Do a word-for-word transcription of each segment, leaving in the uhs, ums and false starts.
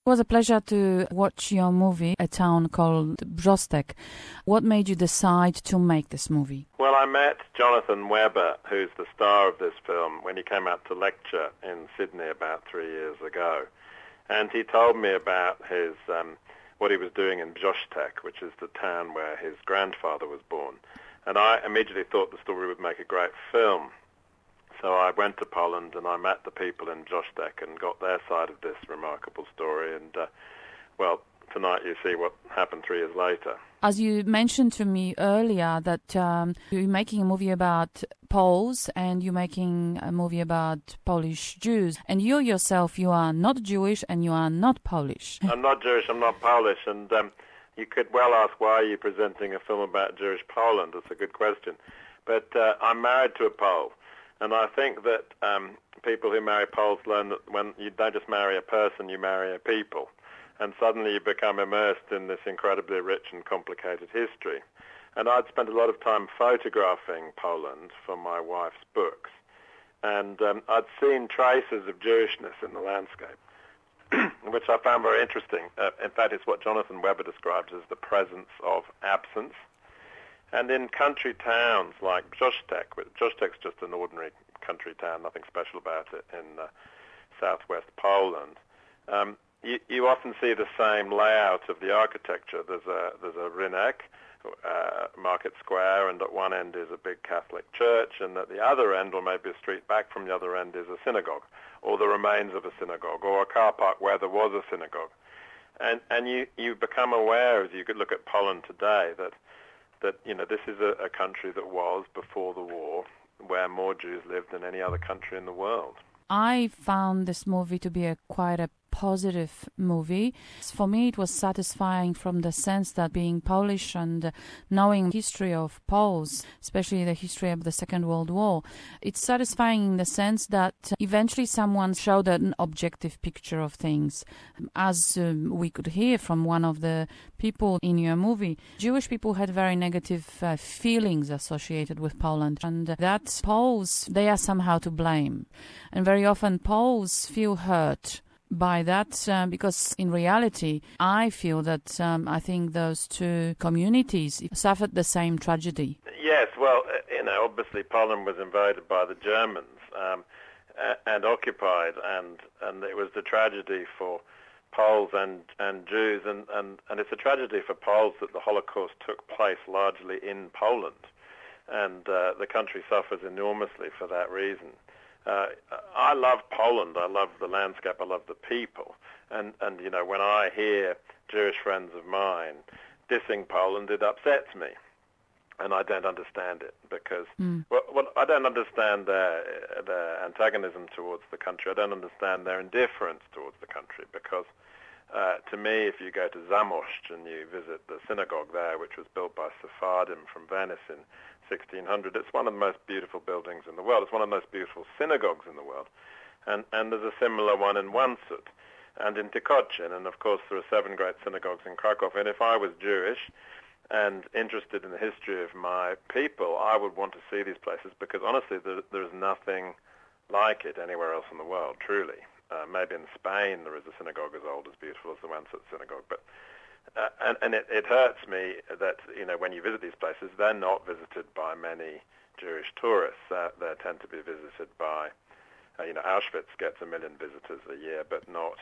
It was a pleasure to watch your movie, A Town Called Brzostek. What made you decide to make this movie? Well, I met Jonathan Webber, who's the star of this film, when he came out to lecture in Sydney about three years ago. And he told me about his um, what he was doing in Brzostek, which is the town where his grandfather was born. And I immediately thought the story would make a great film. So I went to Poland and I met the people in Brzostek and got their side of this remarkable story. And, uh, well, tonight you see what happened three years later. As you mentioned to me earlier that um, you're making a movie about Poles and you're making a movie about Polish Jews. And you yourself, you are not Jewish and you are not Polish. I'm not Jewish, I'm not Polish. And um, you could well ask, why are you presenting a film about Jewish Poland? That's a good question. But uh, I'm married to a Pole. And I think that um, people who marry Poles learn that when you don't just marry a person, you marry a people. And suddenly you become immersed in this incredibly rich and complicated history. And I'd spent a lot of time photographing Poland for my wife's books. And um, I'd seen traces of Jewishness in the landscape, which I found very interesting. Uh, in fact, it's what Jonathan Webber describes as the presence of absence. And in country towns like Brzostek, Brzostek's just an ordinary country town, nothing special about it, in uh, southwest Poland, um, you, you often see the same layout of the architecture. There's a there's a rynek, uh, market square, and at one end is a big Catholic church, and at the other end, or maybe a street back from the other end, is a synagogue, or the remains of a synagogue, or a car park where there was a synagogue. And and you, you become aware, as you could look at Poland today, that that, you know, this is a, a country that was, before the war, where more Jews lived than any other country in the world. I found this movie to be a quite a positive movie. For me, it was satisfying from the sense that being Polish and knowing history of Poles, especially the history of the Second World War, it's satisfying in the sense that eventually someone showed an objective picture of things. As um, we could hear from one of the people in your movie, Jewish people had very negative uh, feelings associated with Poland, and that Poles, they are somehow to blame. And very often Poles feel hurt by that, uh, because in reality, I feel that um, I think those two communities suffered the same tragedy. Yes, well, you know, obviously Poland was invaded by the Germans um, and occupied, and, and it was the tragedy for Poles and, and Jews, and, and, and it's a tragedy for Poles that the Holocaust took place largely in Poland, and uh, the country suffers enormously for that reason. Uh, I love Poland. I love the landscape. I love the people. And, and, you know, when I hear Jewish friends of mine dissing Poland, it upsets me. And I don't understand it because, mm. well, well, I don't understand their, their antagonism towards the country. I don't understand their indifference towards the country because, uh, to me, if you go to Zamość and you visit the synagogue there, which was built by Sephardim from Venice in sixteen hundred, it's one of the most beautiful buildings in the world. It's one of the most beautiful synagogues in the world. And, and there's a similar one in Wandsut and in Tykocin. And, of course, there are seven great synagogues in Krakow. And if I was Jewish and interested in the history of my people, I would want to see these places because, honestly, there, there's nothing like it anywhere else in the world, truly. Uh, maybe in Spain there is a synagogue as old, as beautiful as the Wandsut synagogue. But uh, and, and it, it hurts me that, you know, when you visit these places, they're not visited by many Jewish tourists. Uh, they tend to be visited by, uh, you know, Auschwitz gets a million visitors a year, but not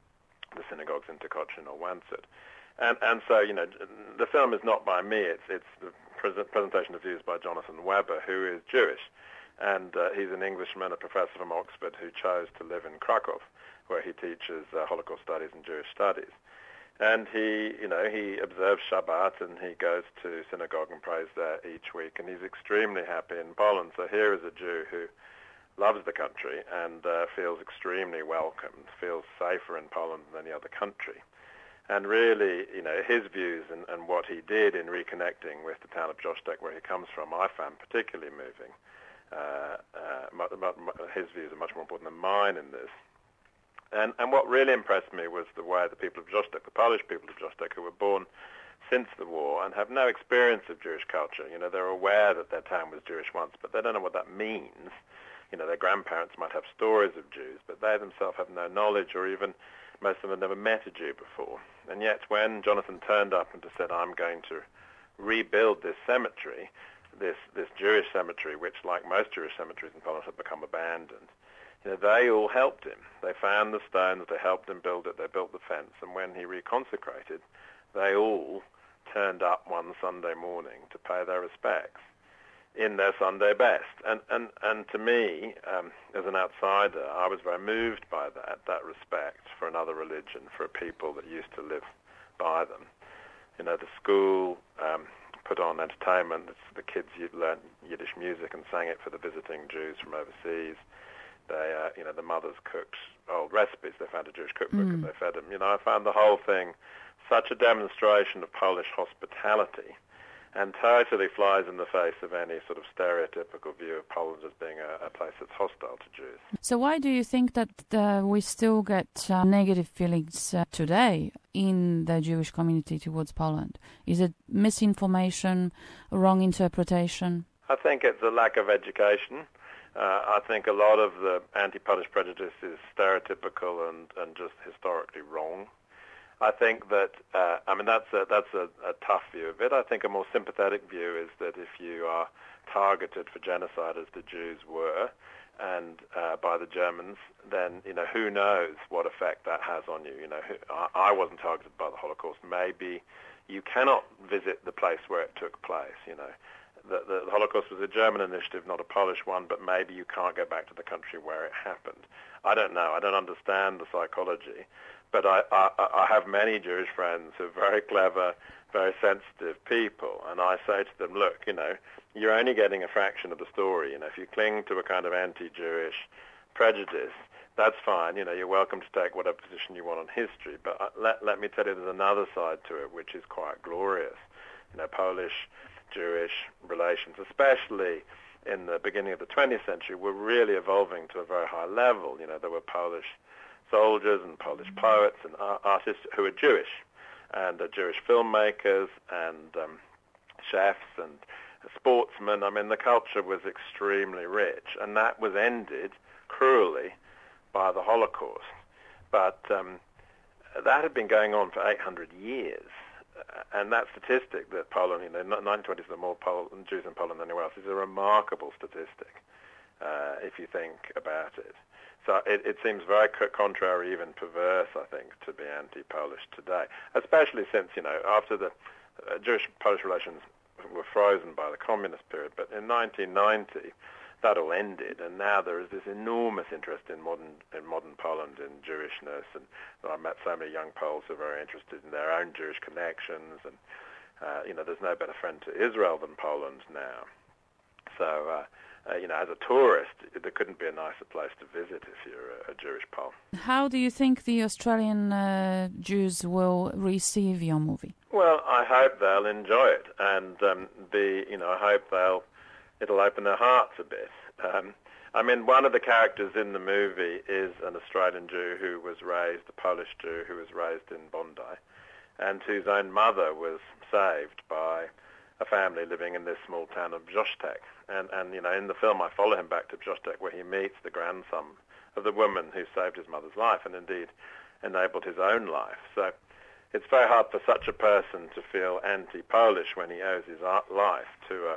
the synagogues in Tykocin or Wandsut. And, and so, you know, the film is not by me. It's it's the pre- presentation of views by Jonathan Webber, who is Jewish. And uh, he's an Englishman, a professor from Oxford, who chose to live in Krakow, where he teaches uh, Holocaust studies and Jewish studies. And he, you know, he observes Shabbat and he goes to synagogue and prays there each week. And he's extremely happy in Poland. So here is a Jew who loves the country and uh, feels extremely welcomed, feels safer in Poland than any other country. And really, you know, his views and, and what he did in reconnecting with the town of Brzostek, where he comes from, I found particularly moving. Uh, uh, his views are much more important than mine in this. And, and what really impressed me was the way the people of Brzostek, the Polish people of Brzostek, who were born since the war and have no experience of Jewish culture. You know, they're aware that their town was Jewish once, but they don't know what that means. You know, their grandparents might have stories of Jews, but they themselves have no knowledge or even most of them had never met a Jew before. And yet when Jonathan turned up and just said, I'm going to rebuild this cemetery, this, this Jewish cemetery, which, like most Jewish cemeteries in Poland, had become abandoned, you know, they all helped him. They found the stones, they helped him build it, they built the fence, and when he reconsecrated, they all turned up one Sunday morning to pay their respects in their Sunday best. And and, and to me, um, as an outsider, I was very moved by that, that respect for another religion, for a people that used to live by them. You know, the school um, put on entertainment. The kids learned Yiddish music and sang it for the visiting Jews from overseas. They, uh, you know, the mothers cooked old recipes. They found a Jewish cookbook Mm. and they fed them. You know, I found the whole thing such a demonstration of Polish hospitality, and totally flies in the face of any sort of stereotypical view of Poland as being a, a place that's hostile to Jews. So why do you think that uh, we still get uh, negative feelings uh, today in the Jewish community towards Poland? Is it misinformation, wrong interpretation? I think it's a lack of education. Uh, I think a lot of the anti-Polish prejudice is stereotypical and, and just historically wrong. I think that, uh, I mean, that's a, that's a, a tough view of it. I think a more sympathetic view is that if you are targeted for genocide, as the Jews were, and uh, by the Germans, then, you know, who knows what effect that has on you. You know, who, I, I wasn't targeted by the Holocaust. Maybe you cannot visit the place where it took place, you know. The, the Holocaust was a German initiative, not a Polish one, but maybe you can't go back to the country where it happened. I don't know. I don't understand the psychology. But I, I, I have many Jewish friends who are very clever, very sensitive people, and I say to them, look, you know, you're only getting a fraction of the story. You know, if you cling to a kind of anti-Jewish prejudice, that's fine. You know, you're welcome to take whatever position you want on history. But let, let me tell you, there's another side to it, which is quite glorious. You know, Polish-Jewish relations, especially in the beginning of the twentieth century, were really evolving to a very high level. You know, there were Polish soldiers and Polish poets and artists who were Jewish, and uh, Jewish filmmakers and um, chefs and sportsmen. I mean, the culture was extremely rich, and that was ended cruelly by the Holocaust. But um, that had been going on for eight hundred years, and that statistic that Poland, you know, nineteen twenties, there are more Pol- Jews in Poland than anywhere else, is a remarkable statistic uh, if you think about it. So it, it seems very contrary, even perverse, I think, to be anti-Polish today, especially since, you know, after the uh, Jewish-Polish relations were frozen by the communist period, but in nineteen ninety, that all ended, and now there is this enormous interest in modern in modern Poland, in Jewishness, and I met so many young Poles who are very interested in their own Jewish connections, and, uh, you know, there's no better friend to Israel than Poland now. So, uh, Uh, you know, as a tourist, there couldn't be a nicer place to visit if you're a, a Jewish Pole. How do you think the Australian uh, Jews will receive your movie? Well, I hope they'll enjoy it, and um, be, you know, I hope they'll it'll open their hearts a bit. Um, I mean, one of the characters in the movie is an Australian Jew who was raised, a Polish Jew who was raised in Bondi, and whose own mother was saved by a family living in this small town of Brzostek. And, and, you know, in the film I follow him back to Brzostek, where he meets the grandson of the woman who saved his mother's life and indeed enabled his own life. So it's very hard for such a person to feel anti-Polish when he owes his life to a,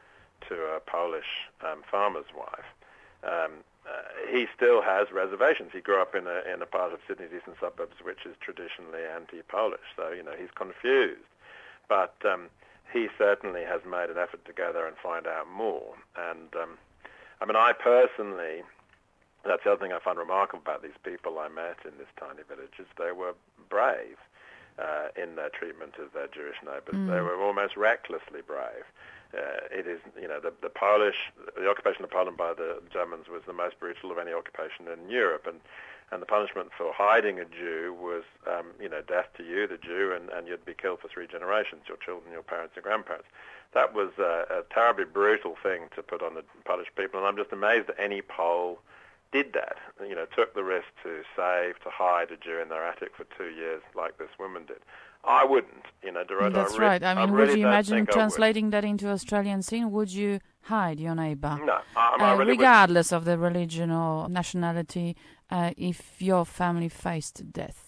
to a Polish um, farmer's wife. Um, uh, he still has reservations. He grew up in a, in a part of Sydney's eastern suburbs which is traditionally anti-Polish. So, you know, he's confused. But um, he certainly has made an effort to go there and find out more. And, um, I mean, I personally, that's the other thing I find remarkable about these people I met in this tiny village, is they were brave uh, in their treatment of their Jewish neighbours. Mm. They were almost recklessly brave. Uh, it is, you know, the, the Polish, the occupation of Poland by the Germans was the most brutal of any occupation in Europe, and And the punishment for hiding a Jew was, um, you know, death to you, the Jew, and, and you'd be killed for three generations, your children, your parents, your grandparents. That was uh, a terribly brutal thing to put on the Polish people, and I'm just amazed that any Pole did that, you know, took the risk to save, to hide a Jew in their attic for two years like this woman did. I wouldn't, you know, Dorota. That's I re- right. I mean, I would really you imagine translating would. that into Australian scene? Would you hide your neighbour? No. I, I uh, really regardless wouldn't. of the religion or nationality, uh, if your family faced death?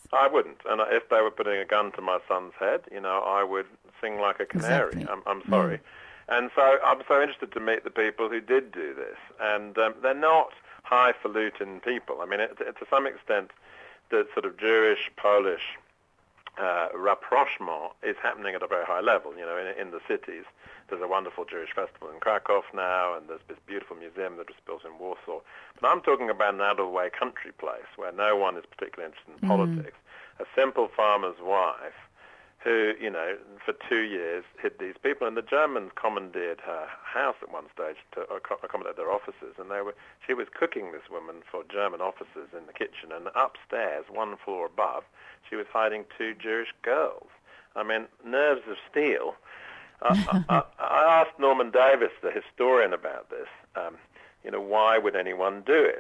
I wouldn't. And if they were putting a gun to my son's head, you know, I would sing like a canary. Exactly. I'm, I'm sorry. Mm. And so I'm so interested to meet the people who did do this. And um, they're not highfalutin people. I mean, it, it, to some extent, the sort of Jewish, Polish uh, rapprochement is happening at a very high level, you know, in, in the cities. There's a wonderful Jewish festival in Krakow now, and there's this beautiful museum that was built in Warsaw. But I'm talking about an out-of-the-way country place where no one is particularly interested in mm. politics. A simple farmer's wife who, you know, for two years hid these people. And the Germans commandeered her house at one stage to accommodate their officers. And they were, she was cooking this woman for German officers in the kitchen. And upstairs, one floor above, she was hiding two Jewish girls. I mean, nerves of steel. I, I, I asked Norman Davis, the historian, about this. Um, you know, why would anyone do it?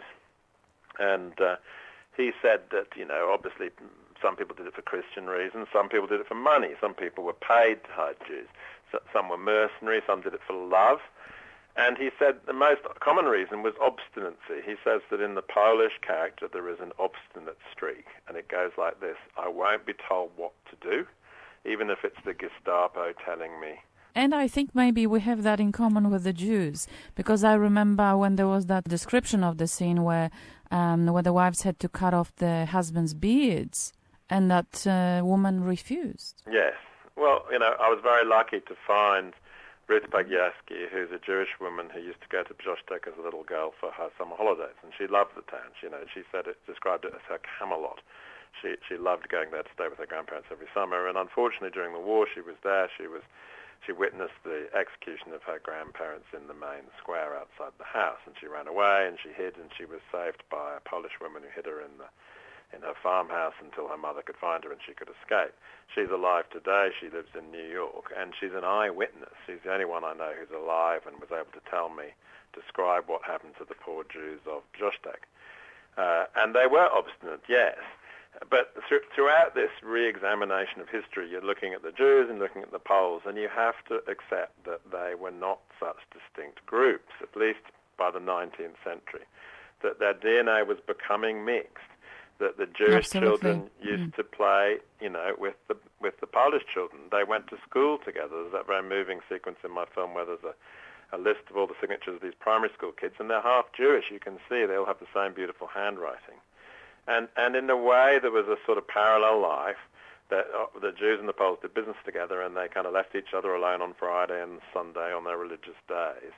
And uh, he said that, you know, obviously some people did it for Christian reasons, some people did it for money, some people were paid to hide Jews, so, some were mercenary, some did it for love. And he said the most common reason was obstinacy. He says that in the Polish character there is an obstinate streak, and it goes like this: I won't be told what to do, even if it's the Gestapo telling me. And I think maybe we have that in common with the Jews, because I remember when there was that description of the scene where um, where the wives had to cut off the husband's beards, and that uh, woman refused. Yes. Well, you know, I was very lucky to find Ruth Pagiaski, who's a Jewish woman who used to go to Brzostek as a little girl for her summer holidays, and she loved the town. She, you know, she said it, described it as her Camelot. She she loved going there to stay with her grandparents every summer, and unfortunately during the war she was there. She was she witnessed the execution of her grandparents in the main square outside the house, and she ran away and she hid, and she was saved by a Polish woman who hid her in the in her farmhouse until her mother could find her and she could escape. She's alive today. She lives in New York, and she's an eyewitness. She's the only one I know who's alive and was able to tell me, describe what happened to the poor Jews of Brzostek. Uh, and they were obstinate, yes. But th- throughout this re-examination of history, you're looking at the Jews and looking at the Poles, and you have to accept that they were not such distinct groups, at least by the nineteenth century, that their D N A was becoming mixed, that the Jewish Absolutely. children used mm. to play, you know, with the with the Polish children. They went to school together. There's that very moving sequence in my film where there's a, a list of all the signatures of these primary school kids, and they're half Jewish. You can see they all have the same beautiful handwriting. And and in a way, there was a sort of parallel life that uh, the Jews and the Poles did business together, and they kind of left each other alone on Friday and Sunday on their religious days.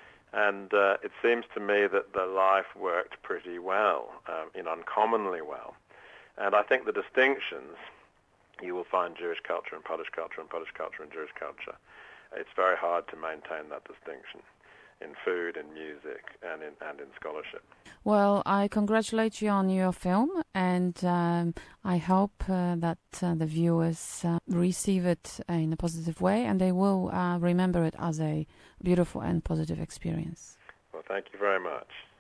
And uh, it seems to me that the life worked pretty well, um, you know, uncommonly well. And I think the distinctions, you will find Jewish culture and Polish culture and Polish culture and Jewish culture. It's very hard to maintain that distinction in food, in music, and in and in scholarship. Well, I congratulate you on your film, and um, I hope uh, that uh, the viewers uh, receive it in a positive way, and they will uh, remember it as a beautiful and positive experience. Well, thank you very much.